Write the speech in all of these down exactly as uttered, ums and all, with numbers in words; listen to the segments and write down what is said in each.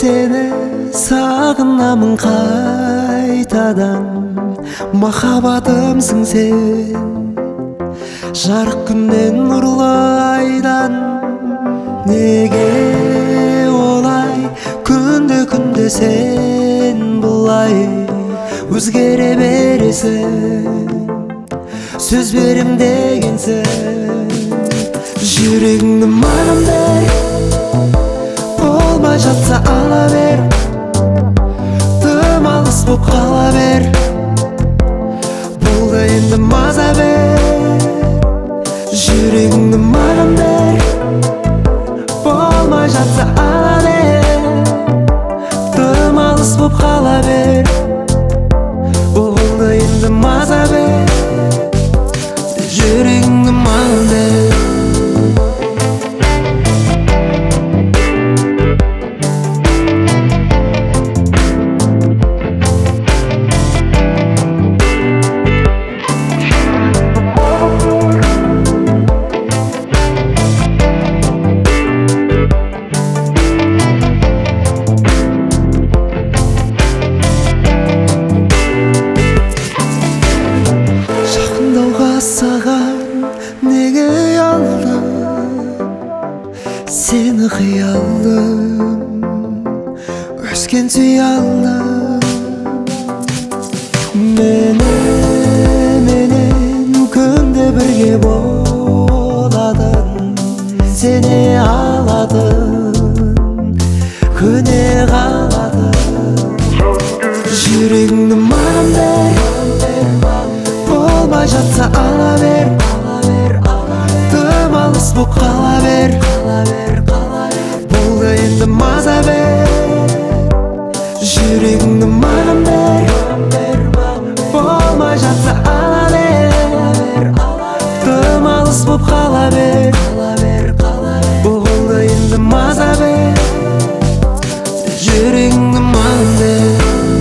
сені сағынамын қайтадан. Махаббатымсың сен, жарық күннен нұрлы айдан. Неге олай күнде күнде сен бұлай өзгере бересің? Сөз берем дегенсің, жүрегіңді маған бер. Болмай жатса ала бер, тым алыс боп қала бер. Болды енді маза бер, жүрегіңді маған бер. Болмай жатса ала бер, тым алыс боп қала бер. Болды енді маза бер, жүрегіңді маған бер. Саған неге ұялдым, сені қиялым өскен сүйалым. Менен күнде бірге боладың, сені аладың, көне қаладың. Жүрегіңді маған бер, болмай жатса ала бер. Тым алыс боп қала бер, болды енді маза бер. Жүрегіңді маған бер, болмай жатса ала бер. Тым алыс боп қала бер, болды енді маза бер. Жүрегіңді маған бер.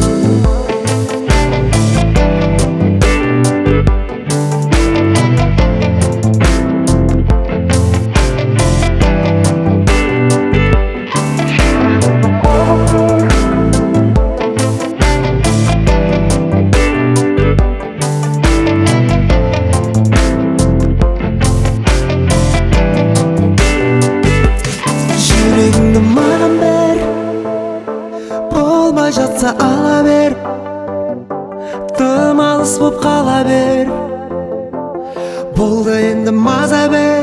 Жүрегіңді маған бер, болмай жатса ала бер. Тым алыс боп қала бер, болды енді маза бер.